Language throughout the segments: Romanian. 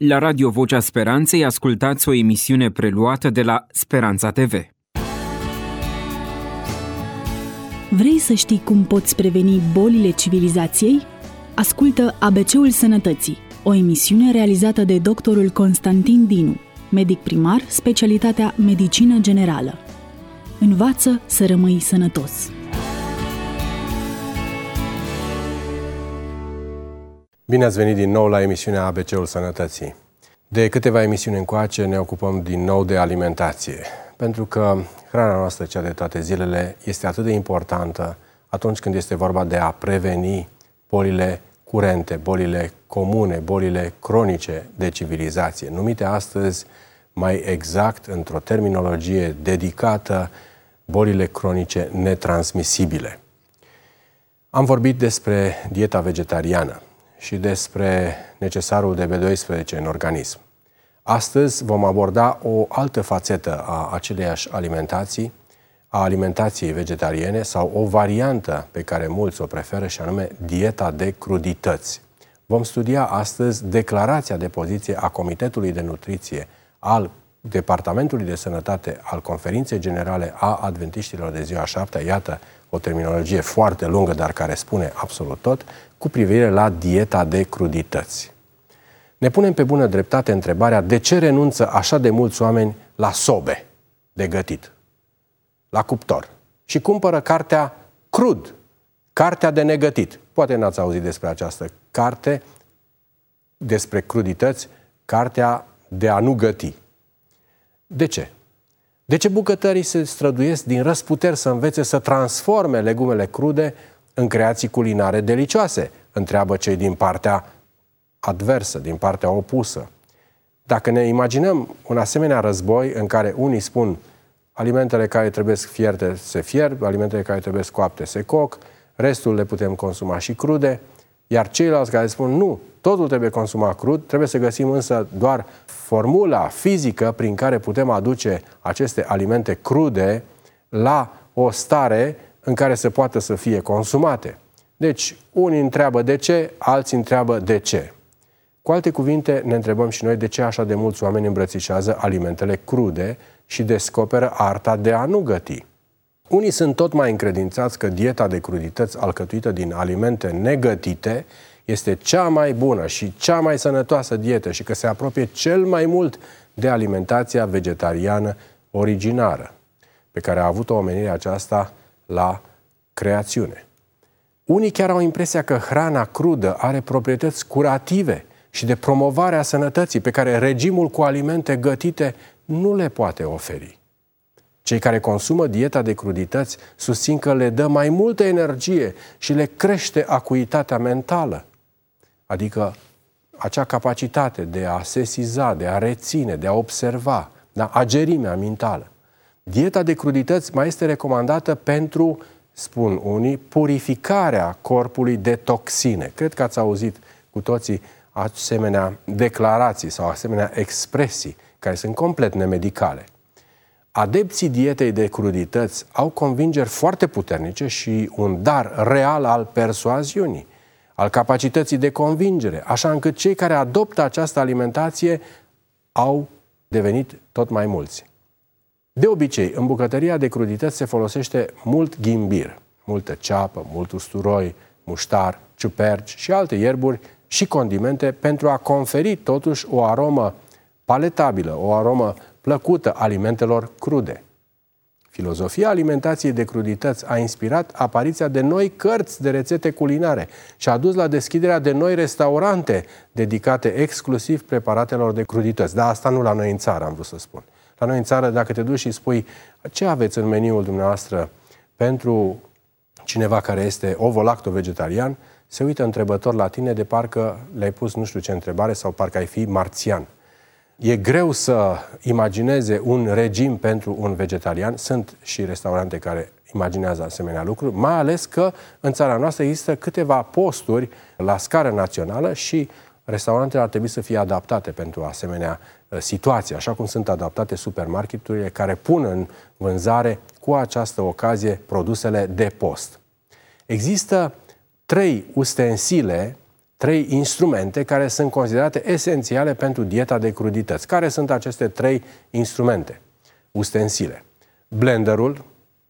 La Radio Vocea Speranței ascultați o emisiune preluată de la Speranța TV. Vrei să știi cum poți preveni bolile civilizației? Ascultă ABC-ul Sănătății, o emisiune realizată de doctorul Constantin Dinu, medic primar, specialitatea Medicină Generală. Învață să rămâi sănătos. Bine ați venit din nou la emisiunea ABC-ul Sănătății. De câteva emisiuni încoace ne ocupăm din nou de alimentație, pentru că hrana noastră, cea de toate zilele, este atât de importantă atunci când este vorba de a preveni bolile curente, bolile comune, bolile cronice de civilizație, numite astăzi mai exact, într-o terminologie dedicată, bolile cronice netransmisibile. Am vorbit despre dieta vegetariană și despre necesarul de B12 în organism. Astăzi vom aborda o altă fațetă a aceleiași alimentații, a alimentației vegetariene sau o variantă pe care mulți o preferă și anume dieta de crudități. Vom studia astăzi declarația de poziție a Comitetului de Nutriție al Departamentului de Sănătate al Conferinței Generale a Adventiștilor de Ziua Șaptea, iată o terminologie foarte lungă, dar care spune absolut tot, cu privire la dieta de crudități. Ne punem pe bună dreptate întrebarea de ce renunță așa de mulți oameni la sobe de gătit, la cuptor, și cumpără cartea crud, cartea de negătit. Poate n-ați auzit despre această carte, despre crudități, cartea de a nu găti. De ce? De ce bucătării se străduiesc din răsputeri să învețe să transforme legumele crude în creații culinare delicioase? Întreabă cei din partea adversă, din partea opusă. Dacă ne imaginăm un asemenea război în care unii spun alimentele care trebuie fierte se fierb, alimentele care trebuie coapte se coc, restul le putem consuma și crude, iar ceilalți care spun nu, totul trebuie consumat crud, trebuie să găsim însă doar formula fizică prin care putem aduce aceste alimente crude la o stare în care se poată să fie consumate. Deci, unii întreabă de ce, alții întreabă de ce. Cu alte cuvinte, ne întrebăm și noi de ce așa de mulți oameni îmbrățișează alimentele crude și descoperă arta de a nu găti. Unii sunt tot mai încredințați că dieta de crudități alcătuită din alimente negătite este cea mai bună și cea mai sănătoasă dietă și că se apropie cel mai mult de alimentația vegetariană originară, pe care a avut-o omenirea aceasta la creațiune. Unii chiar au impresia că hrana crudă are proprietăți curative și de promovare a sănătății pe care regimul cu alimente gătite nu le poate oferi. Cei care consumă dieta de crudități susțin că le dă mai multă energie și le crește acuitatea mentală, adică acea capacitate de a sesiza, de a reține, de a observa, da, agerimea mentală. Dieta de crudități mai este recomandată pentru, spun unii, purificarea corpului de toxine. Cred că ați auzit cu toții asemenea declarații sau asemenea expresii care sunt complet nemedicale. Adepții dietei de crudități au convingeri foarte puternice și un dar real al persoaziunii, al capacității de convingere, așa încât cei care adoptă această alimentație au devenit tot mai mulți. De obicei, în bucătăria de crudități se folosește mult ghimbir, multă ceapă, mult usturoi, muștar, ciuperci și alte ierburi și condimente pentru a conferi totuși o aromă paletabilă, o aromă plăcută alimentelor crude. Filozofia alimentației de crudități a inspirat apariția de noi cărți de rețete culinare și a dus la deschiderea de noi restaurante dedicate exclusiv preparatelor de crudități. Dar asta nu la noi în țară, am vrut să spun. La noi în țară, dacă te duci și spui ce aveți în meniul dumneavoastră pentru cineva care este ovo-lacto-vegetarian, se uită întrebător la tine de parcă le-ai pus nu știu ce întrebare sau parcă ai fi marțian. E greu să imagineze un regim pentru un vegetarian. Sunt și restaurante care imaginează asemenea lucruri, mai ales că în țara noastră există câteva posturi la scară națională și restaurantele ar trebui să fie adaptate pentru asemenea situații, așa cum sunt adaptate supermarketurile care pun în vânzare cu această ocazie produsele de post. Există 3 3 instrumente care sunt considerate esențiale pentru dieta de crudități. Care sunt aceste 3 instrumente? Ustensile. Blenderul,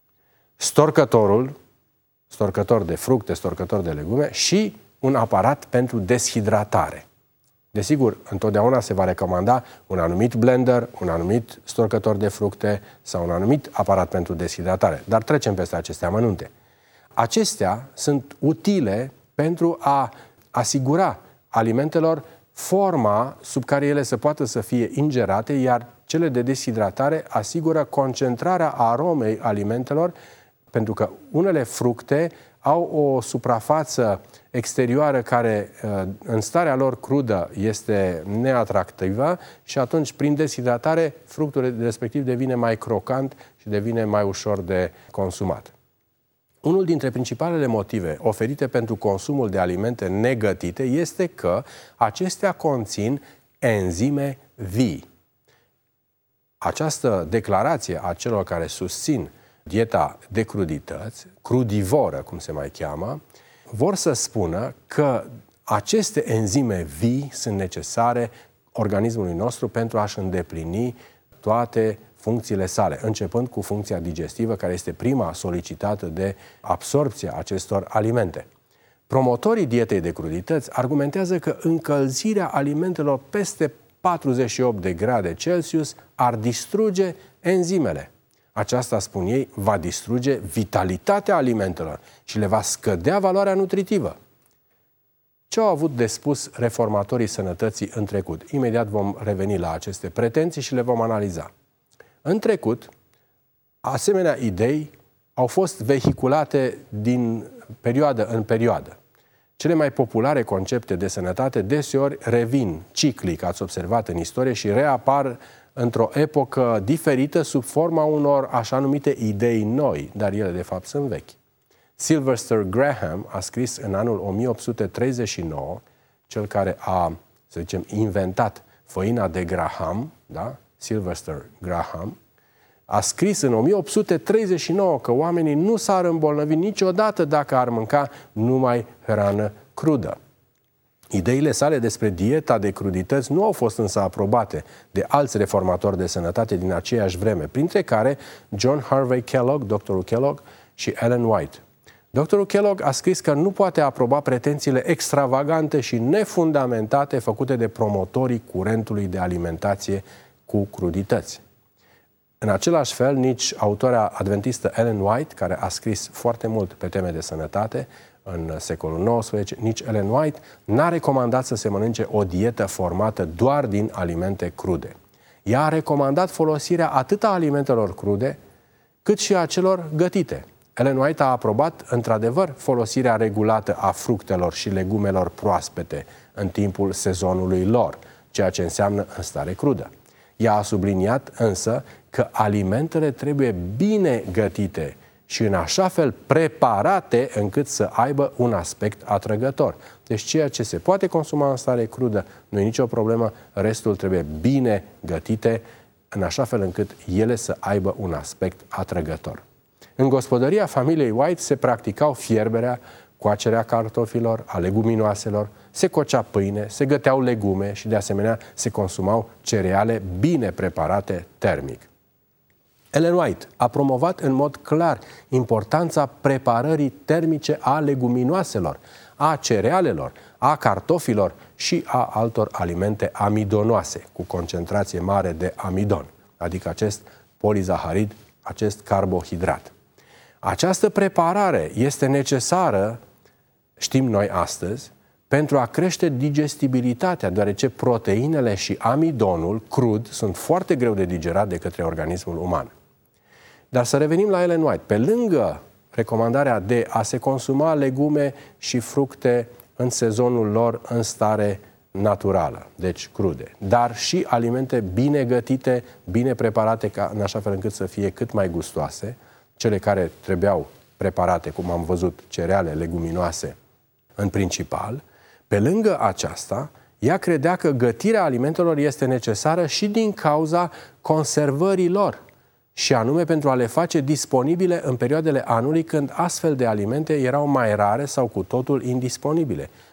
storcător de fructe, storcător de legume și un aparat pentru deshidratare. Desigur, întotdeauna se va recomanda un anumit blender, un anumit storcător de fructe sau un anumit aparat pentru deshidratare. Dar trecem peste aceste amănunte. Acestea sunt utile pentru a asigura alimentelor forma sub care ele să poată să fie ingerate, iar cele de deshidratare asigură concentrarea aromei alimentelor, pentru că unele fructe au o suprafață exterioară care în starea lor crudă este neatractivă și atunci prin deshidratare fructul respectiv devine mai crocant și devine mai ușor de consumat. Unul dintre principalele motive oferite pentru consumul de alimente negătite este că acestea conțin enzime vii. Această declarație a celor care susțin dieta de crudități, crudivoră cum se mai cheamă, vor să spună că aceste enzime vii sunt necesare organismului nostru pentru a-și îndeplini toate funcțiile sale, începând cu funcția digestivă, care este prima solicitată de absorbția acestor alimente. Promotorii dietei de crudități argumentează că încălzirea alimentelor peste 48 de grade Celsius ar distruge enzimele. Aceasta, spun ei, va distruge vitalitatea alimentelor și le va scădea valoarea nutritivă. Ce au avut de spus reformatorii sănătății în trecut? Imediat vom reveni la aceste pretenții și le vom analiza. În trecut, asemenea idei au fost vehiculate din perioadă în perioadă. Cele mai populare concepte de sănătate deseori revin ciclic, ați observat în istorie, și reapar într-o epocă diferită sub forma unor așa numite idei noi, dar ele de fapt sunt vechi. Sylvester Graham a scris în anul 1839, cel care a, să zicem, inventat făina de Graham, da? Sylvester Graham, a scris în 1839 că oamenii nu s-ar îmbolnăvi niciodată dacă ar mânca numai hrană crudă. Ideile sale despre dieta de crudități nu au fost însă aprobate de alți reformatori de sănătate din aceeași vreme, printre care John Harvey Kellogg, doctorul Kellogg, și Ellen White. Doctorul Kellogg a scris că nu poate aproba pretențiile extravagante și nefundamentate făcute de promotorii curentului de alimentație cu crudități. În același fel, nici autoarea adventistă Ellen White, care a scris foarte mult pe teme de sănătate în secolul XIX, nici Ellen White n-a recomandat să se mănânce o dietă formată doar din alimente crude. Ea a recomandat folosirea atât a alimentelor crude, cât și a celor gătite. Ellen White a aprobat, într-adevăr, folosirea regulată a fructelor și legumelor proaspete în timpul sezonului lor, ceea ce înseamnă în stare crudă. Ea a subliniat însă că alimentele trebuie bine gătite și în așa fel preparate încât să aibă un aspect atrăgător. Deci ceea ce se poate consuma în stare crudă nu e nicio problemă, restul trebuie bine gătite în așa fel încât ele să aibă un aspect atrăgător. În gospodăria familiei White se practicau fierberea, coacerea cartofilor, a leguminoaselor, se cocea pâine, se găteau legume și de asemenea se consumau cereale bine preparate termic. Ellen White a promovat în mod clar importanța preparării termice a leguminoaselor, a cerealelor, a cartofilor și a altor alimente amidonoase, cu concentrație mare de amidon, adică acest polizaharid, acest carbohidrat. Această preparare este necesară, știm noi astăzi, pentru a crește digestibilitatea, deoarece proteinele și amidonul crud sunt foarte greu de digerat de către organismul uman. Dar să revenim la Ellen White. Pe lângă recomandarea de a se consuma legume și fructe în sezonul lor în stare naturală, deci crude, dar și alimente bine gătite, bine preparate, în așa fel încât să fie cât mai gustoase, cele care trebuiau preparate, cum am văzut, cereale leguminoase în principal. Pe lângă aceasta, ea credea că gătirea alimentelor este necesară și din cauza conservării lor, și anume pentru a le face disponibile în perioadele anului când astfel de alimente erau mai rare sau cu totul indisponibile,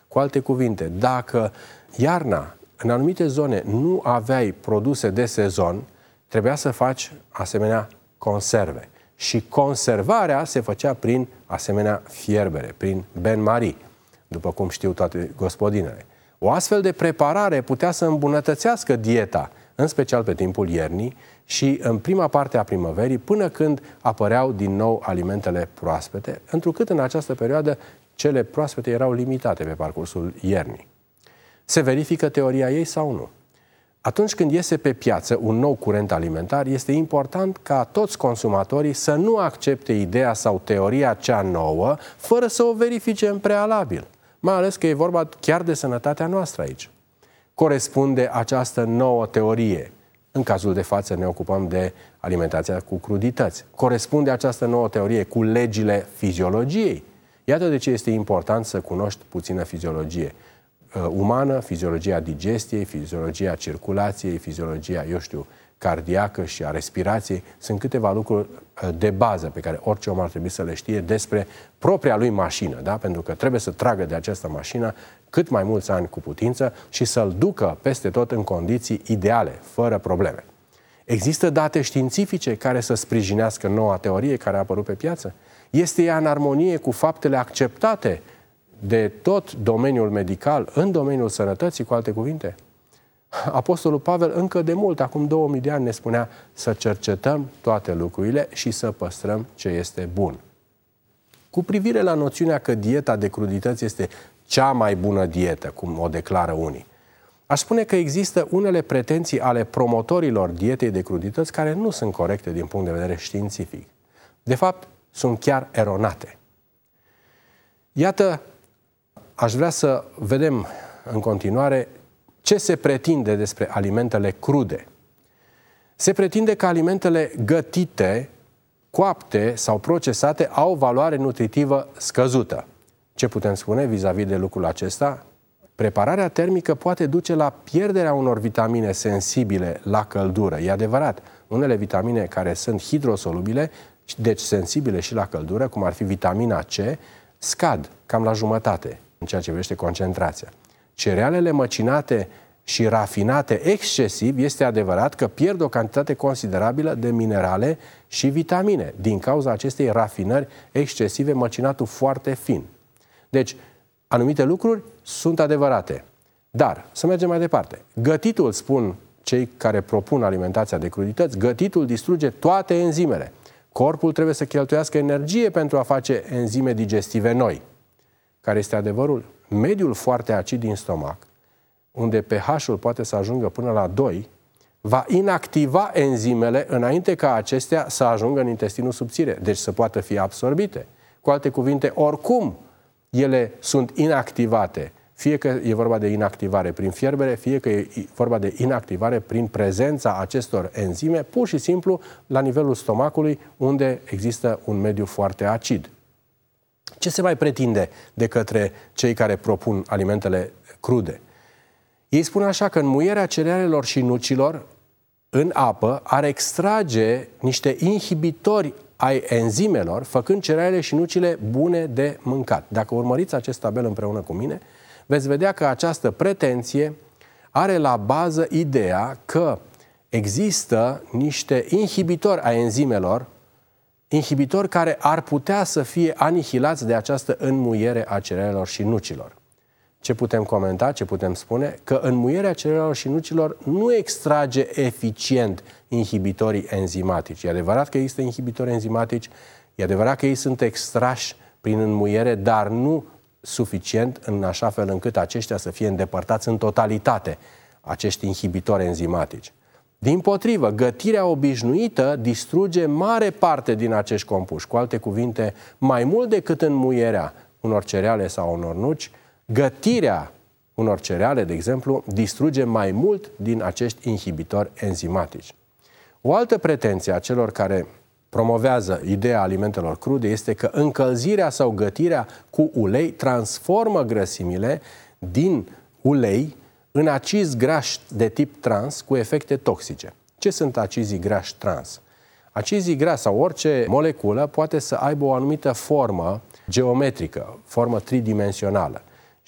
Cu alte cuvinte, dacă iarna, în anumite zone, nu aveai produse de sezon, trebuia să faci asemenea conserve. Și conservarea se făcea prin asemenea fierbere, prin bain-marie, după cum știu toate gospodinele. O astfel de preparare putea să îmbunătățească dieta, în special pe timpul iernii și în prima parte a primăverii, până când apăreau din nou alimentele proaspete, întrucât în această perioadă cele proaspete erau limitate pe parcursul iernii. Se verifică teoria ei sau nu? Atunci când iese pe piață un nou curent alimentar, este important ca toți consumatorii să nu accepte ideea sau teoria cea nouă, fără să o verifice în prealabil. Mai ales că e vorba chiar de sănătatea noastră aici. Corespunde această nouă teorie? În cazul de față ne ocupăm de alimentația cu crudități. Corespunde această nouă teorie cu legile fiziologiei? Iată de ce este important să cunoști puțină fiziologie umană, fiziologia digestiei, fiziologia circulației, fiziologia, cardiacă și a respirației. Sunt câteva lucruri de bază pe care orice om ar trebui să le știe despre propria lui mașină, da? Pentru că trebuie să tragă de această mașină cât mai mulți ani cu putință și să-l ducă peste tot în condiții ideale, fără probleme. Există date științifice care să sprijinească noua teorie care a apărut pe piață? Este ea în armonie cu faptele acceptate de tot domeniul medical, în domeniul sănătății, cu alte cuvinte? Apostolul Pavel încă de mult, acum 2000 de ani, ne spunea să cercetăm toate lucrurile și să păstrăm ce este bun. Cu privire la noțiunea că dieta de crudități este cea mai bună dietă, cum o declară unii, aș spune că există unele pretenții ale promotorilor dietei de crudități care nu sunt corecte din punct de vedere științific. De fapt, sunt chiar eronate. Iată, aș vrea să vedem în continuare ce se pretinde despre alimentele crude. Se pretinde că alimentele gătite, coapte sau procesate au valoare nutritivă scăzută. Ce putem spune vis-a-vis de lucrul acesta? Prepararea termică poate duce la pierderea unor vitamine sensibile la căldură. E adevărat, unele vitamine care sunt hidrosolubile, deci sensibile și la căldură, cum ar fi vitamina C, scad cam la jumătate în ceea ce privește concentrația. Cerealele măcinate și rafinate excesiv, este adevărat că pierd o cantitate considerabilă de minerale și vitamine din cauza acestei rafinări excesive, măcinatul foarte fin. Deci, anumite lucruri sunt adevărate. Dar, să mergem mai departe. Gătitul, spun cei care propun alimentația de crudități, gătitul distruge toate enzimele. Corpul trebuie să cheltuiască energie pentru a face enzime digestive noi. Care este adevărul? Mediul foarte acid din stomac, unde pH-ul poate să ajungă până la 2, va inactiva enzimele înainte ca acestea să ajungă în intestinul subțire, deci să poată fi absorbite. Cu alte cuvinte, oricum ele sunt inactivate, fie că e vorba de inactivare prin fierbere, fie că e vorba de inactivare prin prezența acestor enzime, pur și simplu la nivelul stomacului, unde există un mediu foarte acid. Ce se mai pretinde de către cei care propun alimentele crude? Ei spun așa că înmuierea cerealelor și nucilor în apă ar extrage niște inhibitori ai enzimelor, făcând cerealele și nucile bune de mâncat. Dacă urmăriți acest tabel împreună cu mine, veți vedea că această pretenție are la bază ideea că există niște inhibitori ai enzimelor, inhibitori care ar putea să fie anihilați de această înmuiere a cerealelor și nucilor. Ce putem comenta, ce putem spune? Că înmuierea cerealelor și nucilor nu extrage eficient inhibitorii enzimatici. E adevărat că există inhibitori enzimatici, e adevărat că ei sunt extrași prin înmuiere, dar nu suficient în așa fel încât aceștia să fie îndepărtați în totalitate, acești inhibitori enzimatici. Dimpotrivă, gătirea obișnuită distruge mare parte din acești compuși. Cu alte cuvinte, mai mult decât înmuierea unor cereale sau unor nuci, gătirea unor cereale, de exemplu, distruge mai mult din acești inhibitori enzimatici. O altă pretenție a celor care promovează ideea alimentelor crude este că încălzirea sau gătirea cu ulei transformă grăsimile din ulei în acizi grași de tip trans cu efecte toxice. Ce sunt acizii grași trans? Acizii grași sau orice moleculă poate să aibă o anumită formă geometrică, formă tridimensională.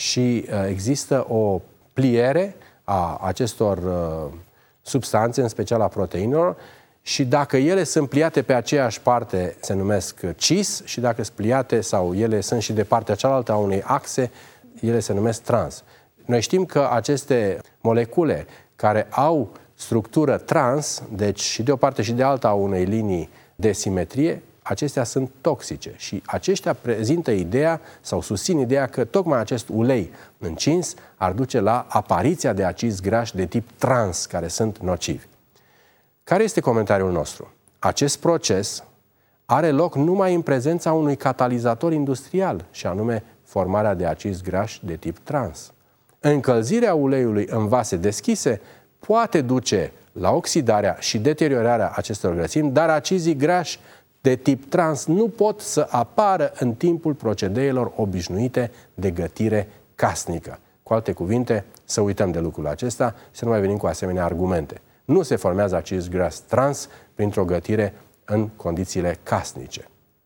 și există o pliere a acestor substanțe, în special a proteinelor, și dacă ele sunt pliate pe aceeași parte, se numesc cis, și dacă sunt pliate sau ele sunt și de partea cealaltă a unei axe, ele se numesc trans. Noi știm că aceste molecule care au structură trans, deci și de o parte și de alta a unei linii de simetrie, acestea sunt toxice și aceștia prezintă ideea sau susțin ideea că tocmai acest ulei încins ar duce la apariția de acizi grași de tip trans, care sunt nocivi. Care este comentariul nostru? Acest proces are loc numai în prezența unui catalizator industrial, și anume formarea de acizi grași de tip trans. Încălzirea uleiului în vase deschise poate duce la oxidarea și deteriorarea acestor grăsimi, dar acizii grași de tip trans nu pot să apară în timpul procedeelor obișnuite de gătire casnică. Cu alte cuvinte, să uităm de lucrul acesta și să nu mai venim cu asemenea argumente. Nu se formează acizi grași trans printr-o gătire în condițiile casnice.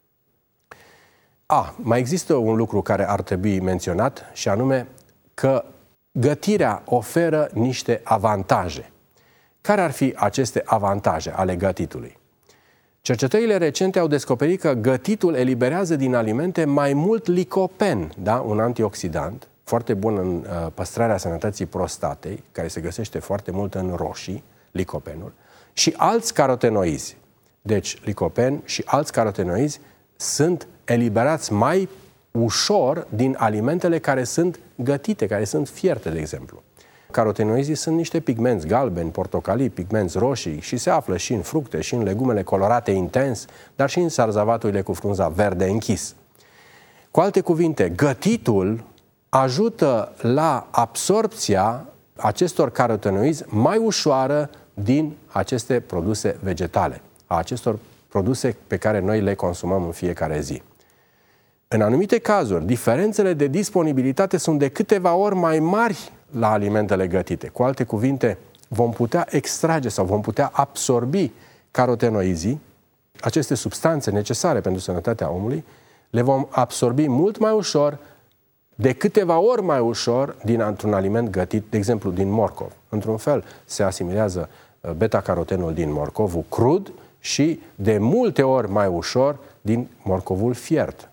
Mai există un lucru care ar trebui menționat, și anume că gătirea oferă niște avantaje. Care ar fi aceste avantaje ale gătitului? Cercetările recente au descoperit că gătitul eliberează din alimente mai mult licopen, da? Un antioxidant, foarte bun în păstrarea sănătății prostatei, care se găsește foarte mult în roșii, licopenul, și alți carotenoizi. Deci, licopen și alți carotenoizi sunt eliberați mai ușor din alimentele care sunt gătite, care sunt fierte, de exemplu. Carotenoizii sunt niște pigmenți galbeni, portocalii, pigmenți roșii și se află și în fructe, și în legumele colorate intens, dar și în sarzavaturile cu frunza verde închis. Cu alte cuvinte, gătitul ajută la absorpția acestor carotenoizi mai ușoară din aceste produse vegetale, a acestor produse pe care noi le consumăm în fiecare zi. În anumite cazuri, diferențele de disponibilitate sunt de câteva ori mai mari la alimentele gătite. Cu alte cuvinte, vom putea extrage sau vom putea absorbi carotenoizii, aceste substanțe necesare pentru sănătatea omului, le vom absorbi mult mai ușor, de câteva ori mai ușor, dintr-un aliment gătit, de exemplu, din morcov. Într-un fel, se asimilează beta-carotenul din morcovul crud și de multe ori mai ușor din morcovul fiert.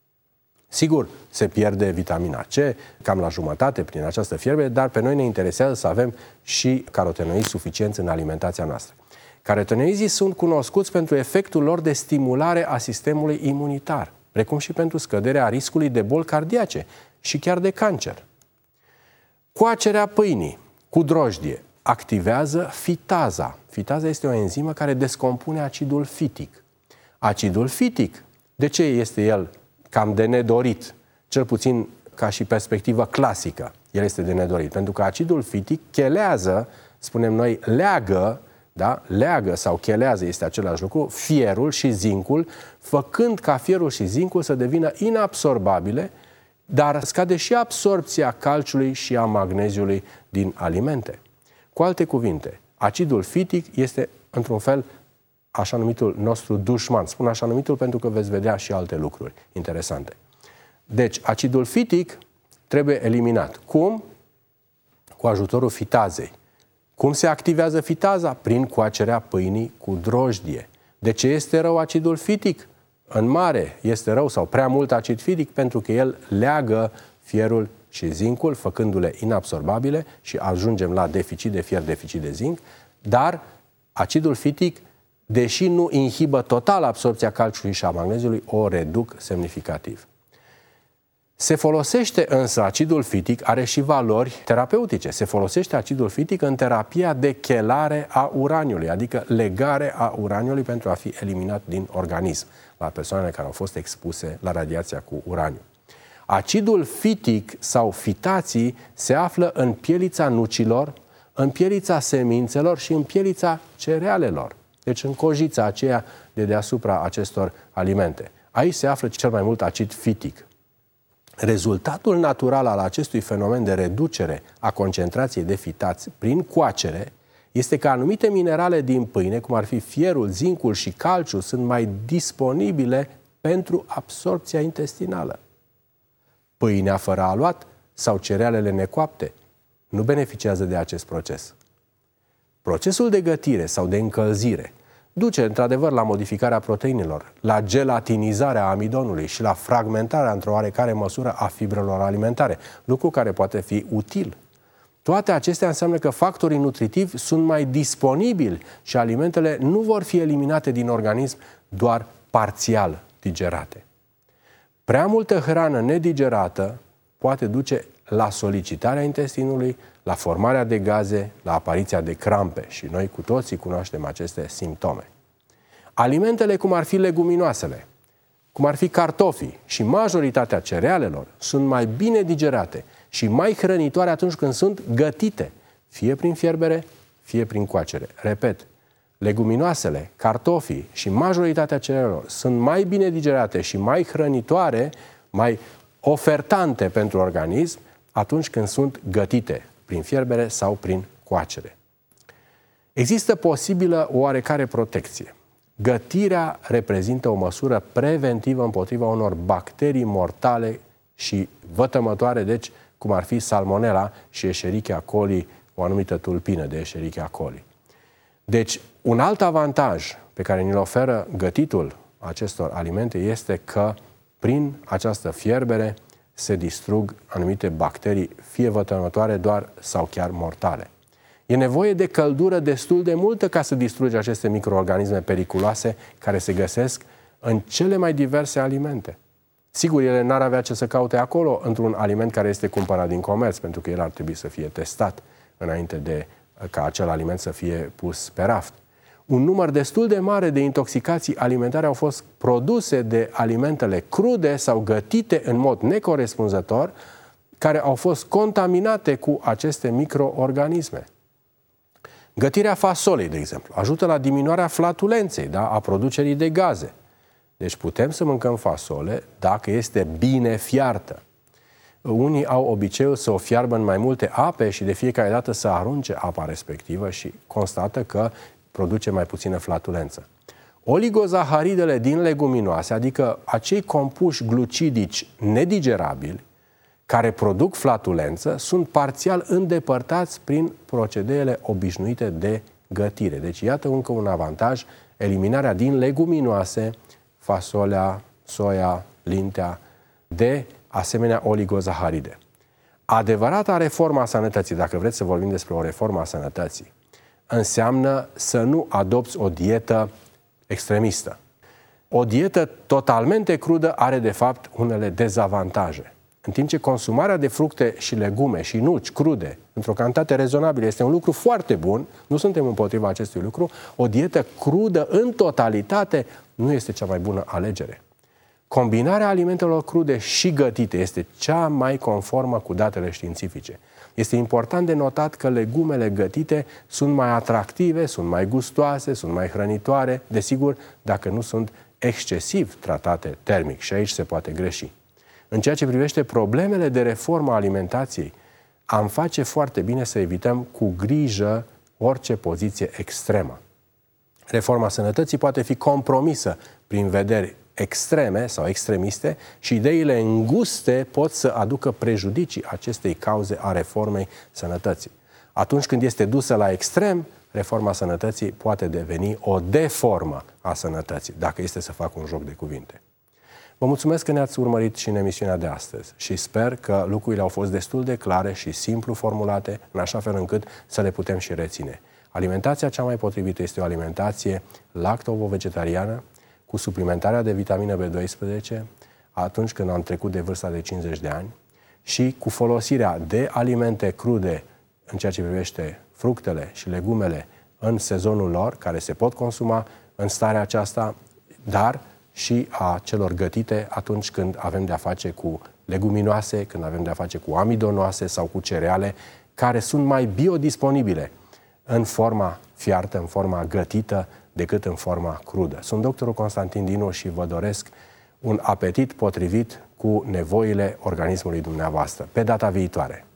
Sigur, se pierde vitamina C, cam la jumătate prin această fierbere, dar pe noi ne interesează să avem și carotenoizi suficienți în alimentația noastră. Carotenoizii sunt cunoscuți pentru efectul lor de stimulare a sistemului imunitar, precum și pentru scăderea riscului de boli cardiace și chiar de cancer. Coacerea pâinii cu drojdie activează fitaza. Fitaza este o enzimă care descompune acidul fitic. Acidul fitic, de ce este el cam de nedorit? Cel puțin ca și perspectivă clasică, el este de nedorit. Pentru că acidul fitic chelează, spunem noi, leagă, da? Leagă sau chelează, este același lucru, fierul și zincul, făcând ca fierul și zincul să devină inabsorbabile, dar scade și absorpția calciului și a magneziului din alimente. Cu alte cuvinte, acidul fitic este, într-un fel, așa numitul nostru dușman. Spun așa numitul pentru că veți vedea și alte lucruri interesante. Deci, acidul fitic trebuie eliminat. Cum? Cu ajutorul fitazei. Cum se activează fitaza? Prin coacerea pâinii cu drojdie. De ce este rău acidul fitic? În mare este rău sau prea mult acid fitic pentru că el leagă fierul și zincul, făcându-le inabsorbabile și ajungem la deficit de fier, deficit de zinc, dar acidul fitic, deși nu inhibă total absorpția calciului și a magneziului, o reduc semnificativ. Se folosește însă acidul fitic, are și valori terapeutice. Se folosește acidul fitic în terapia de chelare a uraniului, adică legare a uraniului pentru a fi eliminat din organism la persoanele care au fost expuse la radiația cu uraniu. Acidul fitic sau fitații se află în pielița nucilor, în pielița semințelor și în pielița cerealelor. Deci în cojița aceea de deasupra acestor alimente. Aici se află cel mai mult acid fitic. Rezultatul natural al acestui fenomen de reducere a concentrației de fitați prin coacere este că anumite minerale din pâine, cum ar fi fierul, zincul și calciul, sunt mai disponibile pentru absorpția intestinală. Pâinea fără aluat sau cerealele necoapte nu beneficiază de acest proces. Procesul de gătire sau de încălzire duce într-adevăr la modificarea proteinelor, la gelatinizarea amidonului și la fragmentarea într-o oarecare măsură a fibrelor alimentare, lucru care poate fi util. Toate acestea înseamnă că factorii nutritivi sunt mai disponibili și alimentele nu vor fi eliminate din organism doar parțial digerate. Prea multă hrană nedigerată poate duce la solicitarea intestinului, la formarea de gaze, la apariția de crampe și noi cu toții cunoaștem aceste simptome. Alimentele cum ar fi leguminoasele, cum ar fi cartofii și majoritatea cerealelor sunt mai bine digerate și mai hrănitoare atunci când sunt gătite, fie prin fierbere, fie prin coacere. Repet, leguminoasele, cartofii și majoritatea cerealelor sunt mai bine digerate și mai hrănitoare, mai ofertante pentru organism atunci când sunt gătite prin fierbere sau prin coacere. Există posibilă oarecare protecție. Gătirea reprezintă o măsură preventivă împotriva unor bacterii mortale și vătămătoare, deci cum ar fi Salmonella și Escherichia coli, o anumită tulpină de Escherichia coli. Deci, un alt avantaj pe care ni-l oferă gătitul acestor alimente este că prin această fierbere se distrug anumite bacterii, fie vătămătoare doar sau chiar mortale. E nevoie de căldură destul de multă ca să distrugi aceste microorganisme periculoase care se găsesc în cele mai diverse alimente. Sigur, ele n-ar avea ce să caute acolo într-un aliment care este cumpărat din comerț, pentru că el ar trebui să fie testat înainte de ca acel aliment să fie pus pe raft. Un număr destul de mare de intoxicații alimentare au fost produse de alimentele crude sau gătite în mod necorespunzător, care au fost contaminate cu aceste microorganisme. Gătirea fasolei, de exemplu, ajută la diminuarea flatulenței, da, a producerii de gaze. Deci putem să mâncăm fasole dacă este bine fiartă. Unii au obiceiul să o fiarbă în mai multe ape și de fiecare dată să arunce apa respectivă și constată că produce mai puțină flatulență. Oligozaharidele din leguminoase, adică acei compuși glucidici nedigerabili, care produc flatulență, sunt parțial îndepărtați prin procedeele obișnuite de gătire. Deci iată încă un avantaj, eliminarea din leguminoase, fasolea, soia, lintea, de asemenea oligozaharide. Adevărata reformă a sănătății, dacă vreți să vorbim despre o reformă a sănătății, înseamnă să nu adopți o dietă extremistă. O dietă totalmente crudă are de fapt unele dezavantaje. În timp ce consumarea de fructe și legume și nuci crude, într-o cantitate rezonabilă, este un lucru foarte bun, nu suntem împotriva acestui lucru, o dietă crudă în totalitate nu este cea mai bună alegere. Combinarea alimentelor crude și gătite este cea mai conformă cu datele științifice. Este important de notat că legumele gătite sunt mai atractive, sunt mai gustoase, sunt mai hrănitoare, desigur, dacă nu sunt excesiv tratate termic, și aici se poate greși. În ceea ce privește problemele de reformă a alimentației, am face foarte bine să evităm cu grijă orice poziție extremă. Reforma sănătății poate fi compromisă prin vederi extreme sau extremiste și ideile înguste pot să aducă prejudicii acestei cauze a reformei sănătății. Atunci când este dusă la extrem, reforma sănătății poate deveni o deformă a sănătății, dacă este să fac un joc de cuvinte. Vă mulțumesc că ne-ați urmărit și în emisiunea de astăzi și sper că lucrurile au fost destul de clare și simplu formulate, în așa fel încât să le putem și reține. Alimentația cea mai potrivită este o alimentație lacto-vegetariană, cu suplimentarea de vitamină B12 atunci când am trecut de vârsta de 50 de ani și cu folosirea de alimente crude în ceea ce privește fructele și legumele în sezonul lor, care se pot consuma în starea aceasta, dar și a celor gătite atunci când avem de-a face cu leguminoase, când avem de-a face cu amidonoase sau cu cereale, care sunt mai biodisponibile în forma fiartă, în forma gătită, decât în forma crudă. Sunt doctorul Constantin Dinu și vă doresc un apetit potrivit cu nevoile organismului dumneavoastră. Pe data viitoare!